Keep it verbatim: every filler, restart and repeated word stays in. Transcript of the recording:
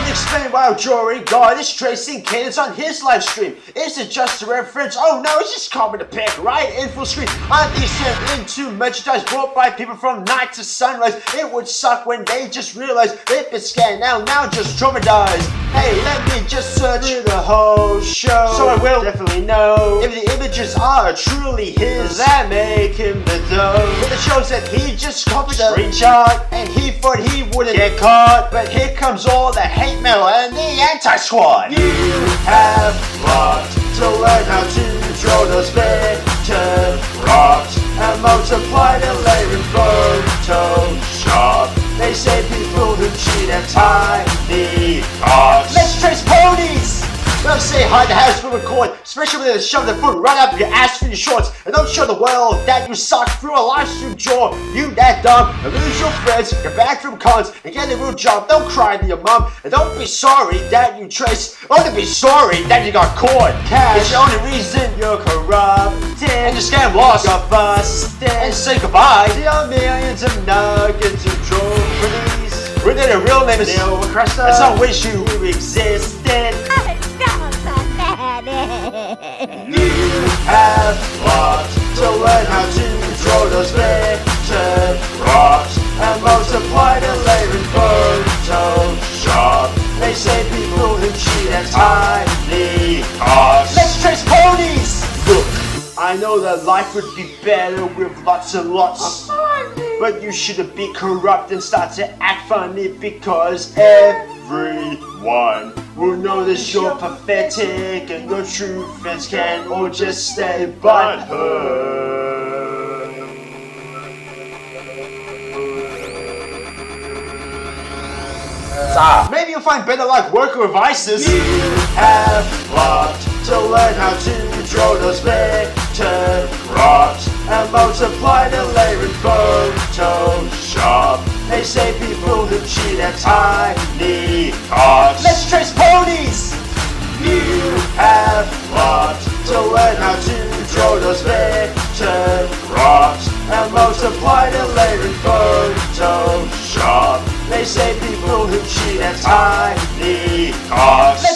me explain why Jory God is tracing cadence on his live stream. Is it just a reference? Oh no, it's just copy the pick right in full screen. Aren't these turned into merchandise bought by people from night to sunrise? It would suck when they just realize they've been scanned now, now just traumatized. Hey, let me just search through the whole show, so I will definitely know if the images are truly his that make him the dough. But it shows that he just copied a screenshot and he thought he wouldn't get caught. But here comes all the hate mail and the anti-squad. You have got to learn how to draw those picture props and multiply the layer in Photoshop. They say people who cheat have tiny cocks. Let's trace ponies! Don't say hi to house for record, especially when they shove their foot right up your ass through your shorts. And don't show the world that you suck through a live stream jaw. You that dumb, and lose your friends, get back from cons, and get a real job. Don't cry to your mom, and don't be sorry that you trace. Only be sorry that you got caught. Cash is the only reason you're corrupted, and your scam lost, got busted, and say goodbye to your millions of nuggets of trophies. When their real name is Neil Cresta, I don't wish you existed. You have got to learn how to draw those picture props and multiply the layer in Photoshop. They say people who cheat have tiny cocks. Let's trace ponies! Look, I know that life would be better with lots and lots, but you shouldn't be corrupt and start to act funny, because everyone will notice you're pathetic and your true friends can all just stay butthurt. Ah, maybe you'll find better luck working with ISIS. You have got to learn how to draw those picture props and multiply the layer in Photoshop. They say people who cheat have tiny cocks. Let's trace ponies! You have got to learn how to draw those picture props and multiply the layer in Photoshop. They say people who cheat have tiny cocks.